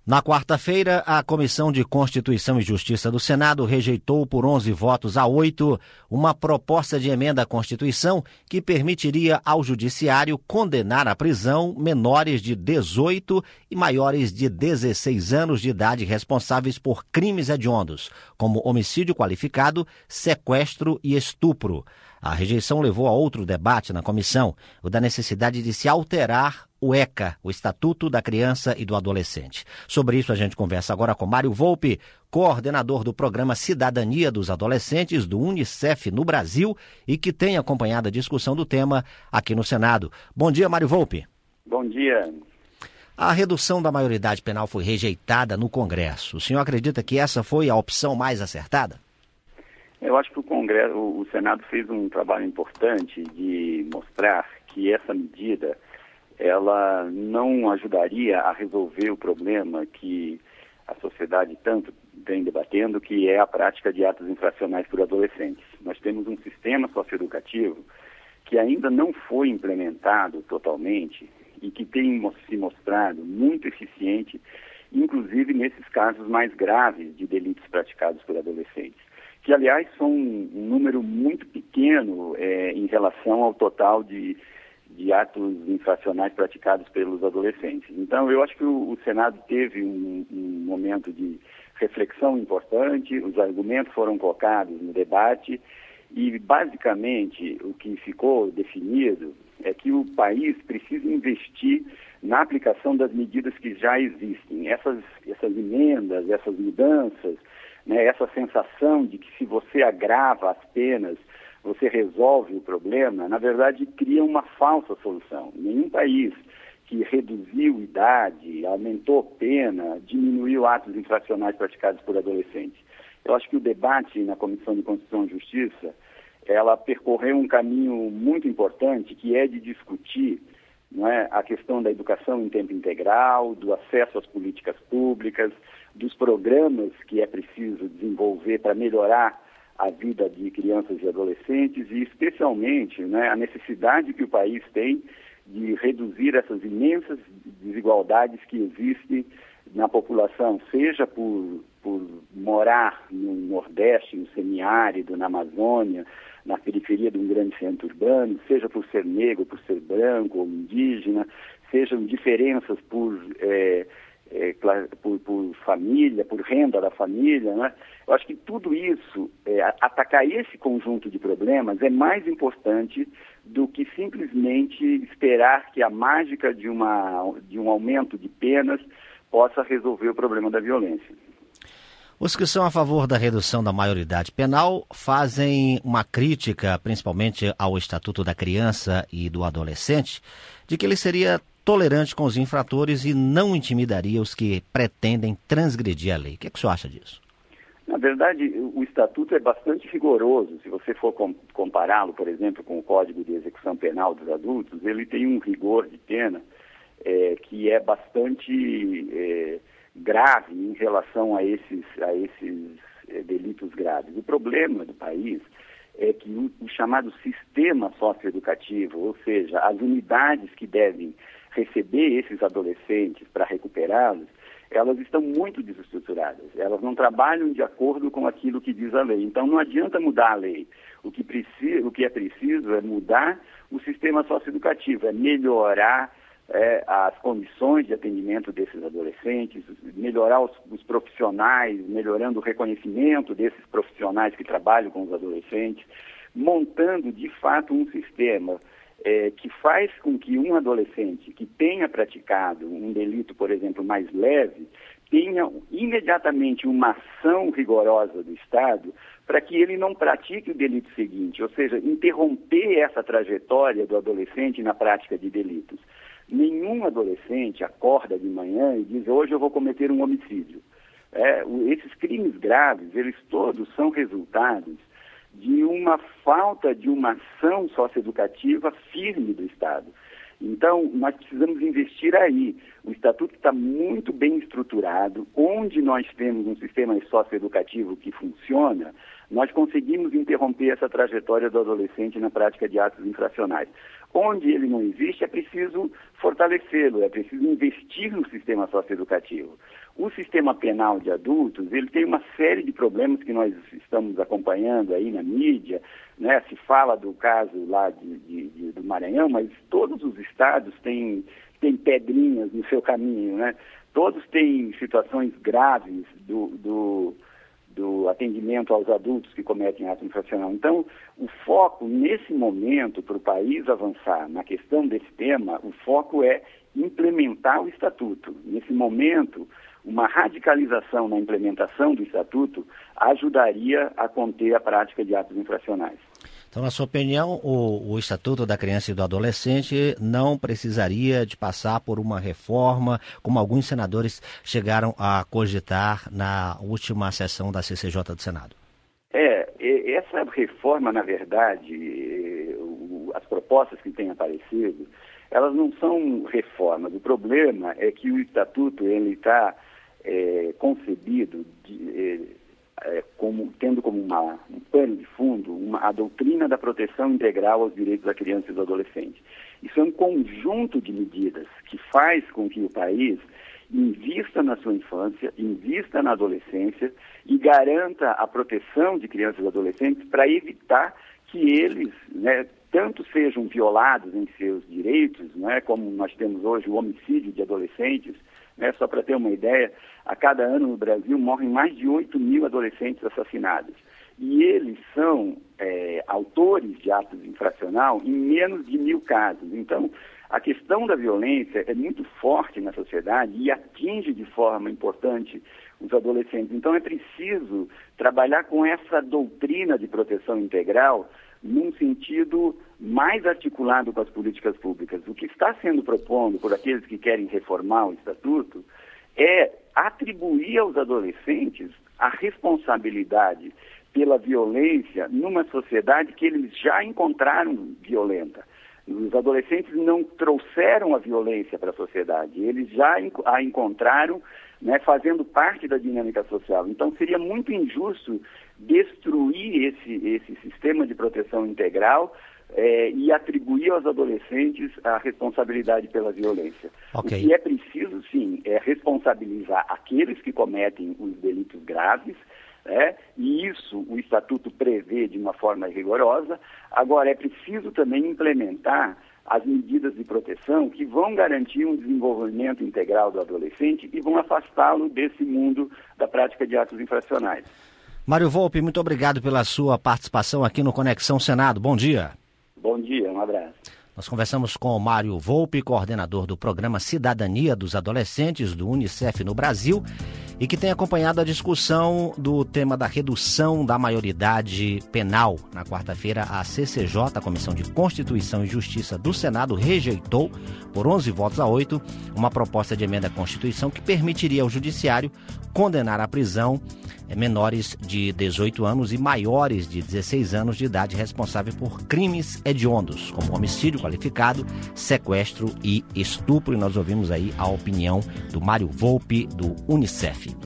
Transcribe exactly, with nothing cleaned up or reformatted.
Na quarta-feira, a Comissão de Constituição e Justiça do Senado rejeitou por onze votos a oito uma proposta de emenda à Constituição que permitiria ao Judiciário condenar à prisão menores de dezoito e maiores de dezesseis anos de idade responsáveis por crimes hediondos, como homicídio qualificado, sequestro e estupro. A rejeição levou a outro debate na comissão, o da necessidade de se alterar o ECA, o Estatuto da Criança e do Adolescente. Sobre isso a gente conversa agora com Mário Volpi, coordenador do programa Cidadania dos Adolescentes do Unicef no Brasil e que tem acompanhado a discussão do tema aqui no Senado. Bom dia, Mário Volpi. Bom dia. A redução da maioridade penal foi rejeitada no Congresso. O senhor acredita que essa foi a opção mais acertada? Eu acho que o Congresso, o Senado fez um trabalho importante de mostrar que essa medida ela não ajudaria a resolver o problema que a sociedade tanto vem debatendo, que é a prática de atos infracionais por adolescentes. Nós temos um sistema socioeducativo que ainda não foi implementado totalmente e que tem se mostrado muito eficiente, inclusive nesses casos mais graves de delitos praticados por adolescentes, que, aliás, são um, um número muito pequeno é, em relação ao total de, de atos infracionais praticados pelos adolescentes. Então, eu acho que o, o Senado teve um, um momento de reflexão importante, os argumentos foram colocados no debate e, basicamente, o que ficou definido é que o país precisa investir na aplicação das medidas que já existem. Essas, essas emendas, essas mudanças, né, essa sensação de que se você agrava as penas, você resolve o problema, na verdade cria uma falsa solução. Nenhum país que reduziu idade, aumentou pena, diminuiu atos infracionais praticados por adolescentes. Eu acho que o debate na Comissão de Constituição e Justiça, ela percorreu um caminho muito importante, que é de discutir, não é, a questão da educação em tempo integral, do acesso às políticas públicas, dos programas que é preciso desenvolver para melhorar a vida de crianças e adolescentes e, especialmente, né, a necessidade que o país tem de reduzir essas imensas desigualdades que existem na população, seja por, por morar no Nordeste, no semiárido, na Amazônia, na periferia de um grande centro urbano, seja por ser negro, por ser branco ou indígena, sejam diferenças por... É, É, por, por família, por renda da família, né? Eu acho que tudo isso, é, atacar esse conjunto de problemas é mais importante do que simplesmente esperar que a mágica de, uma, de um aumento de penas possa resolver o problema da violência. Os que são a favor da redução da maioridade penal fazem uma crítica, principalmente ao Estatuto da Criança e do Adolescente, de que ele seria tolerante com os infratores e não intimidaria os que pretendem transgredir a lei. O que, é que o senhor acha disso? Na verdade, o Estatuto é bastante rigoroso. Se você for com, compará-lo, por exemplo, com o Código de Execução Penal dos Adultos, ele tem um rigor de pena é, que é bastante é, grave em relação a esses, a esses é, delitos graves. O problema do país é que o, o chamado sistema socioeducativo, ou seja, as unidades que devem receber esses adolescentes para recuperá-los, elas estão muito desestruturadas. Elas não trabalham de acordo com aquilo que diz a lei. Então, não adianta mudar a lei. O que, precisa, o que é preciso é mudar o sistema socioeducativo, é melhorar é, as condições de atendimento desses adolescentes, melhorar os, os profissionais, melhorando o reconhecimento desses profissionais que trabalham com os adolescentes, montando, de fato, um sistema É, que faz com que um adolescente que tenha praticado um delito, por exemplo, mais leve, tenha imediatamente uma ação rigorosa do Estado para que ele não pratique o delito seguinte, ou seja, interromper essa trajetória do adolescente na prática de delitos. Nenhum adolescente acorda de manhã e diz, hoje eu vou cometer um homicídio. É, esses crimes graves, eles todos são resultados de uma falta de uma ação socioeducativa firme do Estado. Então, nós precisamos investir aí. O Estatuto está muito bem estruturado. Onde nós temos um sistema socioeducativo que funciona, nós conseguimos interromper essa trajetória do adolescente na prática de atos infracionais. Onde ele não existe, é preciso fortalecê-lo, é preciso investir no sistema socioeducativo. O sistema penal de adultos, ele tem uma série de problemas que nós estamos acompanhando aí na mídia, né? Se fala do caso lá de, de, de, do Maranhão, mas todos os estados têm, têm pedrinhas no seu caminho, né? Todos têm situações graves do, do, do atendimento aos adultos que cometem ato infracional. Então, o foco nesse momento para o país avançar na questão desse tema, o foco é implementar o Estatuto. Nesse momento, uma radicalização na implementação do Estatuto ajudaria a conter a prática de atos infracionais. Então, na sua opinião, o, o Estatuto da Criança e do Adolescente não precisaria de passar por uma reforma, como alguns senadores chegaram a cogitar na última sessão da C C J do Senado? É, essa reforma, na verdade, as propostas que têm aparecido, elas não são reformas. O problema é que o Estatuto ele está é, concebido de, é, como, tendo como uma, um pano de fundo uma, a doutrina da proteção integral aos direitos da criança e do adolescente. Isso é um conjunto de medidas que faz com que o país invista na sua infância, invista na adolescência e garanta a proteção de crianças e adolescentes para evitar que eles, né, tanto sejam violados em seus direitos, né, como nós temos hoje o homicídio de adolescentes, né, só para ter uma ideia, a cada ano no Brasil morrem mais de oito mil adolescentes assassinados. E eles são é, autores de atos infracional em menos de mil casos. Então, a questão da violência é muito forte na sociedade e atinge de forma importante os adolescentes. Então, é preciso trabalhar com essa doutrina de proteção integral num sentido mais articulado com as políticas públicas. O que está sendo proposto por aqueles que querem reformar o Estatuto é atribuir aos adolescentes a responsabilidade pela violência numa sociedade que eles já encontraram violenta. Os adolescentes não trouxeram a violência para a sociedade, eles já a encontraram, né, fazendo parte da dinâmica social. Então, seria muito injusto destruir esse, esse sistema de proteção integral eh, e atribuir aos adolescentes a responsabilidade pela violência. Okay. O que é preciso, sim, é responsabilizar aqueles que cometem os delitos graves, é, e isso o Estatuto prevê de uma forma rigorosa. Agora, é preciso também implementar as medidas de proteção que vão garantir um desenvolvimento integral do adolescente e vão afastá-lo desse mundo da prática de atos infracionais. Mário Volpi, muito obrigado pela sua participação aqui no Conexão Senado. Bom dia. Bom dia, um abraço. Nós conversamos com o Mário Volpi, coordenador do programa Cidadania dos Adolescentes do Unicef no Brasil, e que tem acompanhado a discussão do tema da redução da maioridade penal. Na quarta-feira, a C C J, a Comissão de Constituição e Justiça do Senado, rejeitou, por onze votos a oito, uma proposta de emenda à Constituição que permitiria ao Judiciário condenar à prisão menores de dezoito anos e maiores de dezesseis anos de idade responsáveis por crimes hediondos, como homicídio qualificado, sequestro e estupro. E nós ouvimos aí a opinião do Mário Volpi, do Unicef.